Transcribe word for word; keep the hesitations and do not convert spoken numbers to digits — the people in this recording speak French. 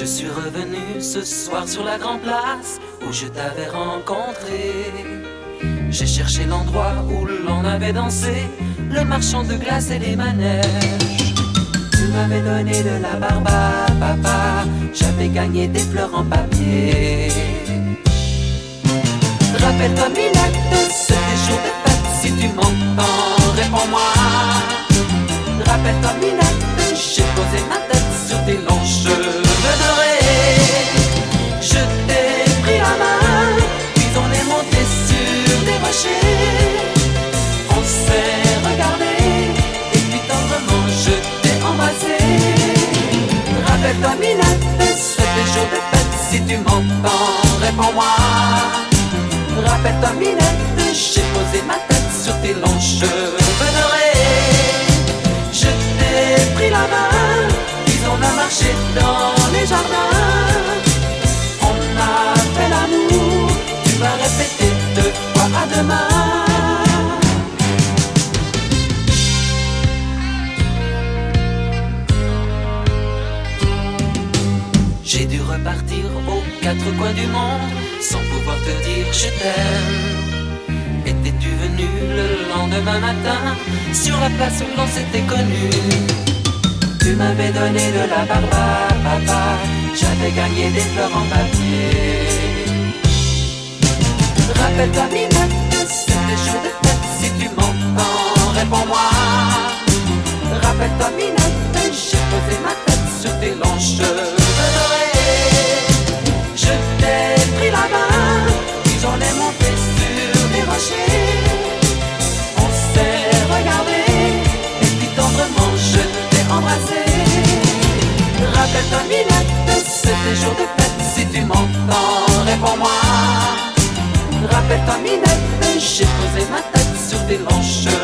Je suis revenu ce soir sur la grande place où je t'avais rencontré. J'ai cherché l'endroit où l'on avait dansé, le marchand de glace et les manèges. Tu m'avais donné de la barbe à papa, j'avais gagné des fleurs en papier. Rappelle-toi Minette, c'était jour de fête, si tu m'entends, réponds-moi. Rappelle-toi Minette, j'ai posé ma tête sur tes longs cheveux dorés. Je t'ai pris la main, puis on est monté sur des rochers. On s'est regardé, et puis tendrement je t'ai embrassé. Rappelle-toi Minette, c'était jour de fête, si tu m'entends, réponds-moi. Rappelle-toi Minette, j'ai posé ma tête sur tes longs cheveux dorés. Je t'ai pris la main, puis on a marché dans les jardins. On a fait l'amour, tu m'as répété deux fois à demain. J'ai dû repartir aux quatre coins du monde sans pouvoir te dire je t'aime. Étais-tu venu le lendemain matin sur la place où l'on s'était connu? Tu m'avais donné de la barbe à papa, j'avais gagné des fleurs en papier. Rappelle-toi Minette, c'était jour de fête, si tu m'entends, réponds-moi. Rappelle-toi Minette, j'ai posé ma tête sur tes longs cheveux dorés. Je t'ai pris la main, puis on est monté sur des rochers. On s'est regardé, et puis tendrement je t'ai embrassé. Rappelle-toi Minette, c'était jour de fête, si tu m'entends, réponds-moi. Rappelle-toi Minette, j'ai posé ma tête sur tes longs cheveux